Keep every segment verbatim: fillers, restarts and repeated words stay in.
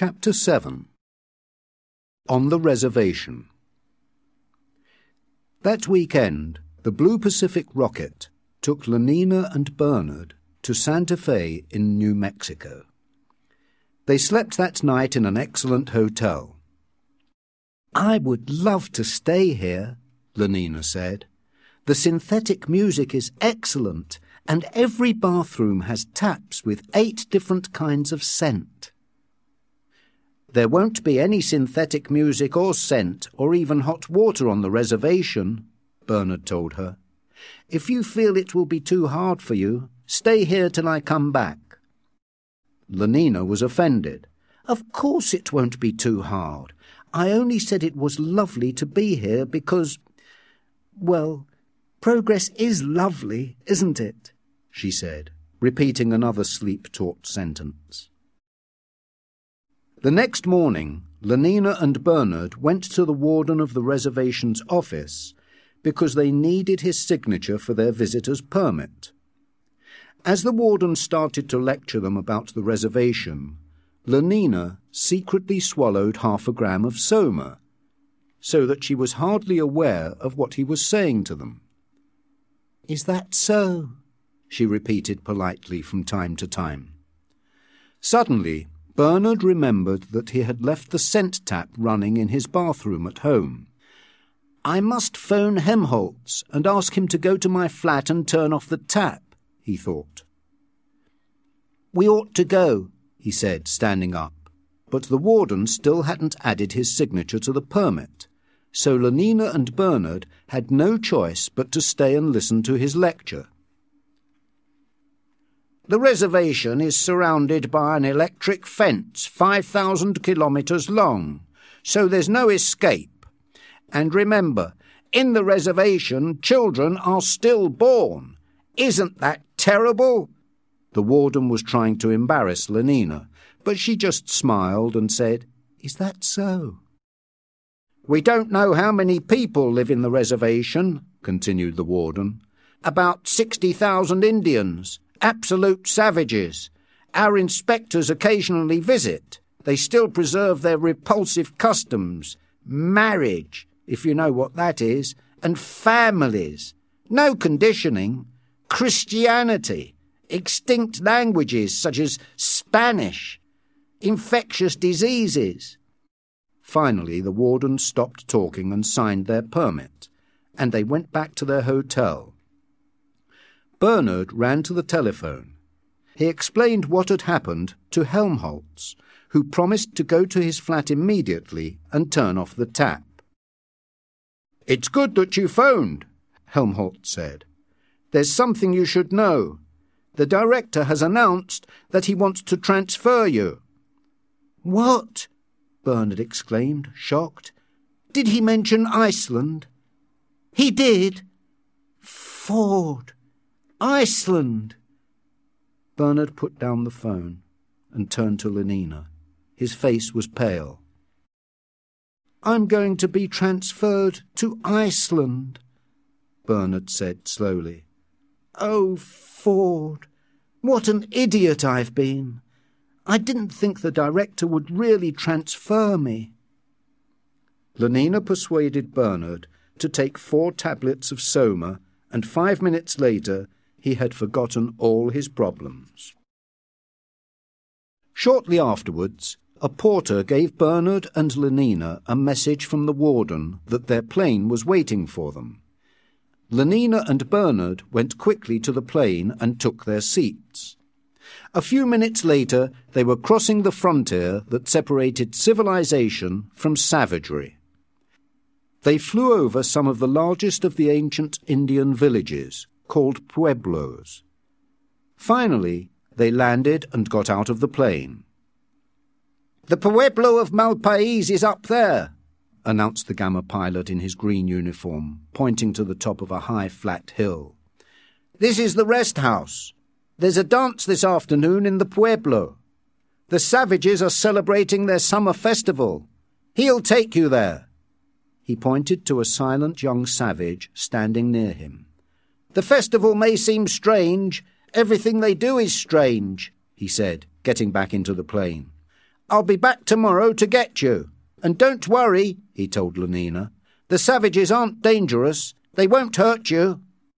Chapter seven. On the Reservation. That weekend, the Blue Pacific rocket took Lenina and Bernard to Santa Fe in New Mexico. They slept that night in an excellent hotel. "I would love to stay here," Lenina said. "The synthetic music is excellent, and every bathroom has taps with eight different kinds of scent." "There won't be any synthetic music or scent or even hot water on the reservation," Bernard told her. "If you feel it will be too hard for you, stay here till I come back." Lenina was offended. "Of course it won't be too hard. I only said it was lovely to be here because, well, progress is lovely, isn't it?" she said, repeating another sleep-taught sentence. The next morning, Lenina and Bernard went to the warden of the reservation's office because they needed his signature for their visitor's permit. As the warden started to lecture them about the reservation, Lenina secretly swallowed half a gram of soma, so that she was hardly aware of what he was saying to them. "Is that so?" she repeated politely from time to time. Suddenly, Bernard remembered that he had left the scent tap running in his bathroom at home. "I must phone Helmholtz and ask him to go to my flat and turn off the tap," he thought. "We ought to go," he said, standing up, but the warden still hadn't added his signature to the permit, so Lenina and Bernard had no choice but to stay and listen to his lecture. "The reservation is surrounded by an electric fence five thousand kilometres long, so there's no escape. And remember, in the reservation, children are still born. Isn't that terrible?" The warden was trying to embarrass Lenina, but she just smiled and said, "Is that so?" "We don't know how many people live in the reservation," continued the warden. "About sixty thousand Indians. Absolute savages. Our inspectors occasionally visit. They still preserve their repulsive customs, marriage, if you know what that is, and families. No conditioning. Christianity. Extinct languages such as Spanish. Infectious diseases." Finally, the warden stopped talking and signed their permit, and they went back to their hotel. Bernard ran to the telephone. He explained what had happened to Helmholtz, who promised to go to his flat immediately and turn off the tap. "It's good that you phoned," Helmholtz said. "There's something you should know. The director has announced that he wants to transfer you." "What?" Bernard exclaimed, shocked. "Did he mention Iceland?" "He did." "Ford! Iceland!" Bernard put down the phone and turned to Lenina. His face was pale. "I'm going to be transferred to Iceland," Bernard said slowly. "Oh, Ford, what an idiot I've been. I didn't think the director would really transfer me." Lenina persuaded Bernard to take four tablets of soma, and five minutes later he had forgotten all his problems. Shortly afterwards, a porter gave Bernard and Lenina a message from the warden that their plane was waiting for them. Lenina and Bernard went quickly to the plane and took their seats. A few minutes later, they were crossing the frontier that separated civilization from savagery. They flew over some of the largest of the ancient Indian villages, called pueblos. Finally, they landed and got out of the plane. "The Pueblo of Malpais is up there," announced the Gamma pilot in his green uniform, pointing to the top of a high, flat hill. "This is the rest house. There's a dance this afternoon in the Pueblo. The savages are celebrating their summer festival. He'll take you there." He pointed to a silent young savage standing near him. "The festival may seem strange. Everything they do is strange," he said, getting back into the plane. I'll be back tomorrow to get you. And don't worry, he told Lenina. The savages aren't dangerous. They won't hurt you.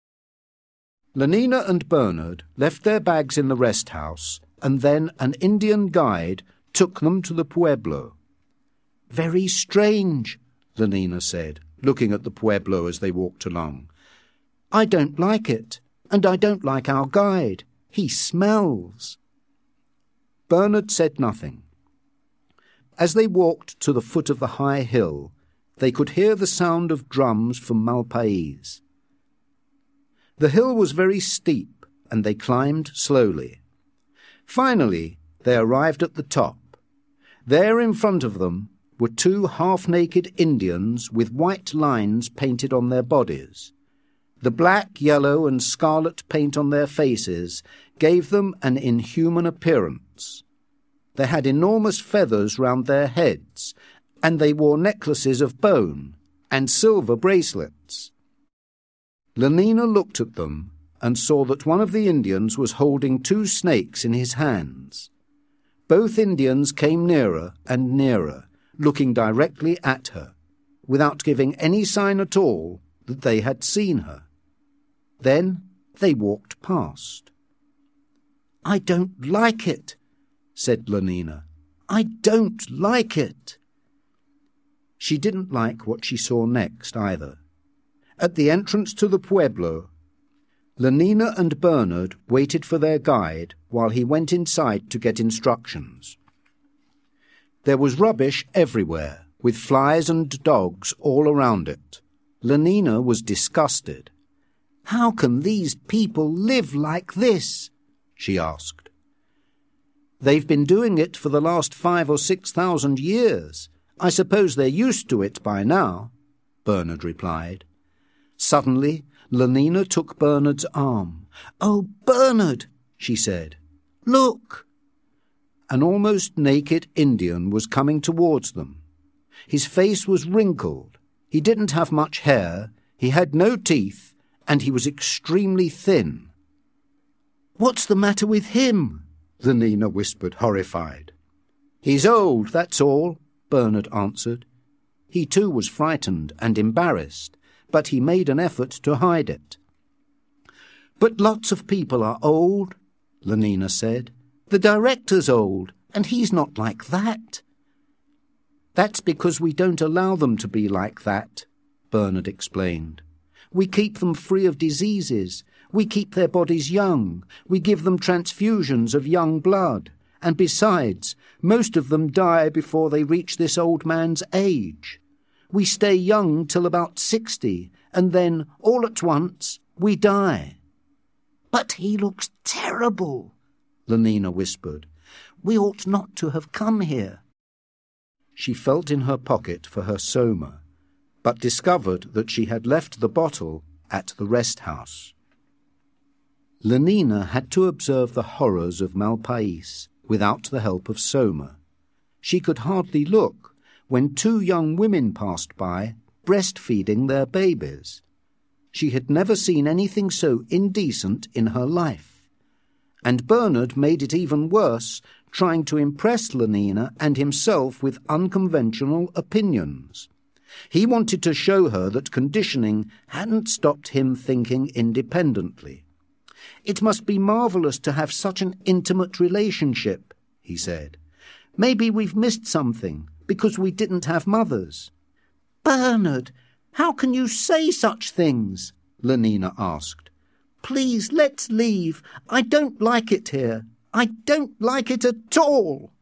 Lenina and Bernard left their bags in the rest house, and then an Indian guide took them to the pueblo. Very strange, Lenina said, looking at the pueblo as they walked along. I don't like it, and I don't like our guide. He smells. Bernard said nothing. As they walked to the foot of the high hill, they could hear the sound of drums from Malpais. The hill was very steep, and they climbed slowly. Finally, they arrived at the top. There in front of them were two half-naked Indians with white lines painted on their bodies. The black, yellow, and scarlet paint on their faces gave them an inhuman appearance. They had enormous feathers round their heads, and they wore necklaces of bone and silver bracelets. Lenina looked at them and saw that one of the Indians was holding two snakes in his hands. Both Indians came nearer and nearer, looking directly at her, without giving any sign at all that they had seen her. Then they walked past. I don't like it, said Lenina. I don't like it. She didn't like what she saw next either. At the entrance to the pueblo, Lenina and Bernard waited for their guide while he went inside to get instructions. There was rubbish everywhere, with flies and dogs all around it. Lenina was disgusted. How can these people live like this? She asked. They've been doing it for the last five or six thousand years. I suppose they're used to it by now, Bernard replied. Suddenly, Lenina took Bernard's arm. Oh, Bernard, she said, look! An almost naked Indian was coming towards them. His face was wrinkled. He didn't have much hair, he had no teeth, and he was extremely thin. What's the matter with him? Lenina whispered, horrified. He's old, that's all, Bernard answered. He too was frightened and embarrassed, but he made an effort to hide it. But lots of people are old, Lenina said. The director's old, and he's not like that. That's because we don't allow them to be like that, Bernard explained. We keep them free of diseases. We keep their bodies young. We give them transfusions of young blood. And besides, most of them die before they reach this old man's age. We stay young till about sixty, and then, all at once, we die. But he looks terrible, Lenina whispered. We ought not to have come here. She felt in her pocket for her soma, but discovered that she had left the bottle at the rest house. Lenina had to observe the horrors of Malpais without the help of soma. She could hardly look when two young women passed by, breastfeeding their babies. She had never seen anything so indecent in her life. And Bernard made it even worse, trying to impress Lenina and himself with unconventional opinions. He wanted to show her that conditioning hadn't stopped him thinking independently. It must be marvellous to have such an intimate relationship, he said. Maybe we've missed something, because we didn't have mothers. Bernard, how can you say such things? Lenina asked. Please, let's leave. I don't like it here. I don't like it at all.